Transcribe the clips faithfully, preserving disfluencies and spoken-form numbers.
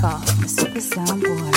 Africa, the super sound boy.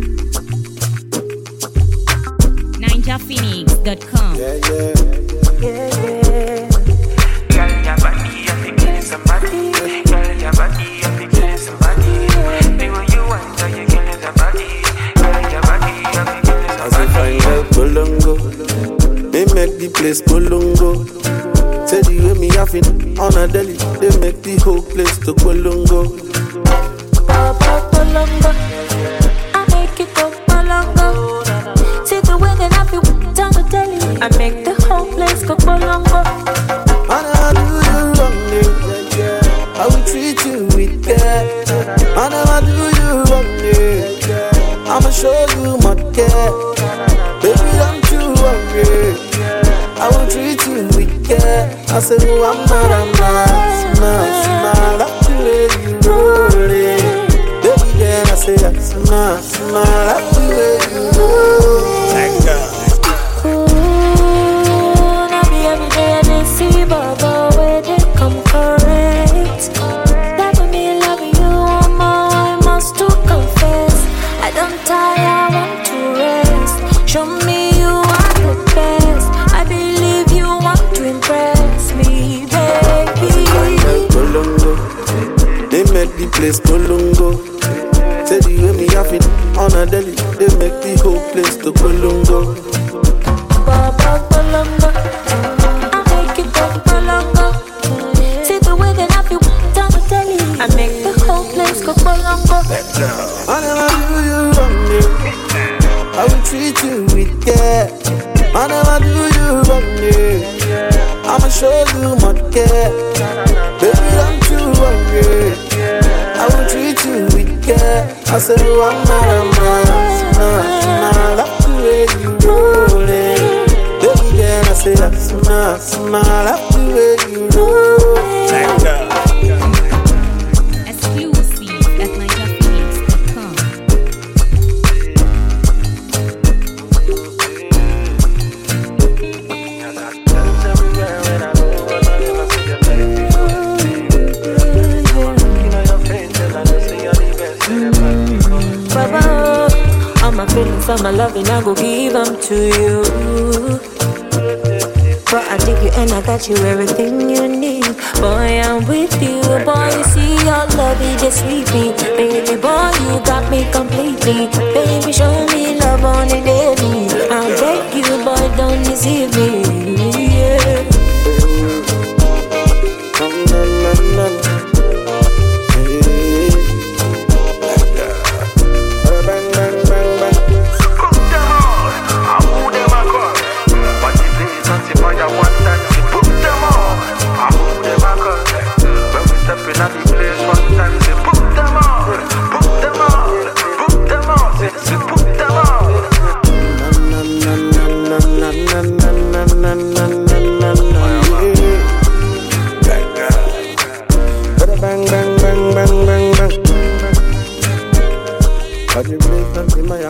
ninja phoenix dot com. Yeah, yeah, yeah, yeah. Girl, your body, I think it's somebody. Girl, your body, I think it's somebody. The way you want, so you killing somebody. Girl, your body, I think it's As I find out Bolongo, they make the place Bolongo. Say the way me have it on a deli, they make the whole place to Bolongo. Baba Bolongo, I make it go Bolongo. See the way that I feel on the telly, I make the whole place go Bolongo. And I do you wrong, yeah. I will treat you with care. And I do you wrong, yeah. I'ma show you my care. Baby, don't you worry. I will treat you with care. I say, oh, I'm not, I'm not, not, not. Like the way you roll it. Baby, then I say, that's not, not. Like the way you roll it. Thank God. Ooh, now be every day I dey see Baba where they come correct. Loving me, loving you, oh my, I must to confess. I don't tire, I want to rest. Show me you are the best. I believe you want to impress me, baby. Bolongo, they make the place Bolongo. Say the way me have it on a deli, they make the whole place to Bolongo. Baba Bolongo, I make it go Bolongo. See the way that I feel on the telly, I make the whole place go Bolongo. I never do you wrong, yeah. I will treat you with care. I never do you wrong, yeah. I'ma show you my care. Baby, don't you worry. I will treat you with care. I say, oh, I'm not, I'm not, not, not. Like the way you roll it. Baby, then I say, that's not, not. Like the way you roll it. Thank God. Exclusive at ninja phoenix dot com. Baba, all my feelings, all my loving, I go give them to you. But I dig you and I got you everything you need. Boy, I'm with you. Boy, you see your love, it just sweet me. Baby boy, you got me completely. Baby, show me love on the daily. I'll beg you, boy, don't deceive me. Yeah.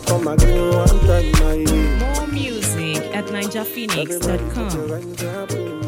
More music at ninja phoenix dot com.